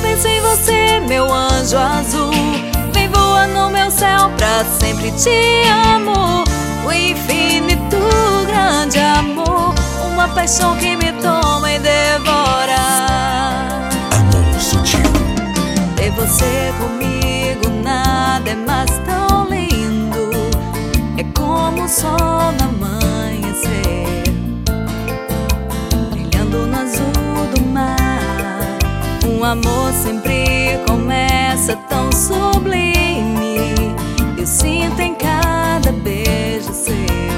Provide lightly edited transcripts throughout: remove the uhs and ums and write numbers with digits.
penso em você, meu anjo azul. Vem voar no meu céu, pra sempre te amo. O infinito grande amor, uma paixão que me toma e devora. Amor sutil. Ter você comigo, nada é mais tão lindo. É como o sol no amanhecer, brilhando no azul do mar. Um amor sempre começa tão sublime. Eu sinto em cada beijo seu.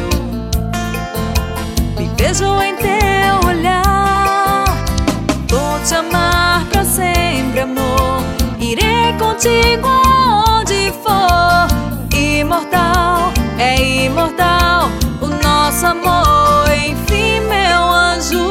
Me vejo em teu olhar. Vou te amar pra sempre, amor. Irei contigo onde for. Imortal, é imortal o nosso amor. Enfim, meu anjo,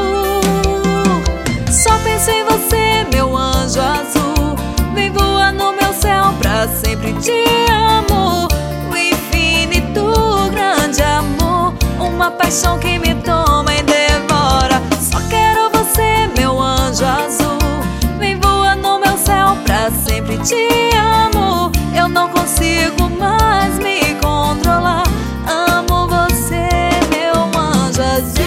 só penso em você, meu anjo azul. Vem voar no meu céu, pra sempre te amo. O infinito grande amor, uma paixão que me toma e devora. Só quero você, meu anjo azul. Vem voar no meu céu, pra sempre te amo. Eu não consigo mais me controlar. Amo você, meu anjo azul.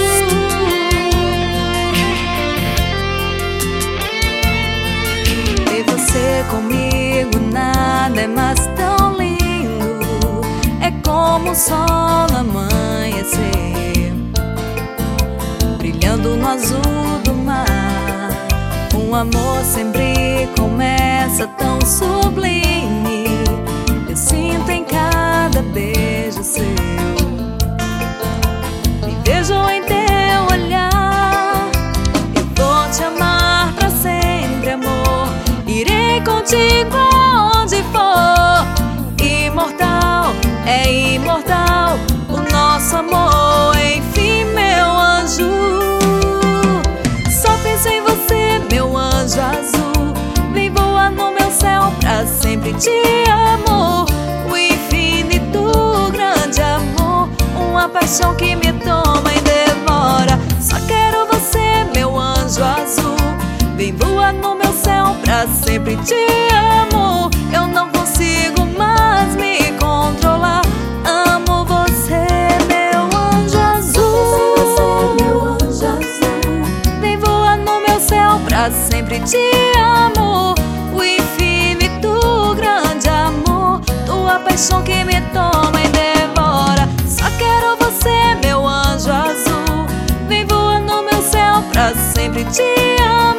Ter você comigo, nada é mais tão lindo. É como o sol no amanhecer, brilhando no azul do mar. Um amor sempre começa tão sublime. Eu sinto em cada beijo seu. Me vejo em teu olhar. Eu vou te amar pra sempre, amor. Irei contigo onde for. Imortal, é imortal o nosso amor. Enfim, meu anjo, só penso em você, meu anjo azul. Vem voar no meu céu, pra sempre te amo. O infinito grande amor, uma paixão que me toma e devora. Só quero você, meu anjo azul. Vem voar no meu céu, pra sempre te amo. Eu não consigo mais me controlar. Amo você, meu anjo azul. Vem voar no meu céu, pra sempre te amo. O infinito grande amor, tua paixão que me toma e devora. Só quero você, meu anjo azul. Vem voar no meu céu, pra sempre te amo.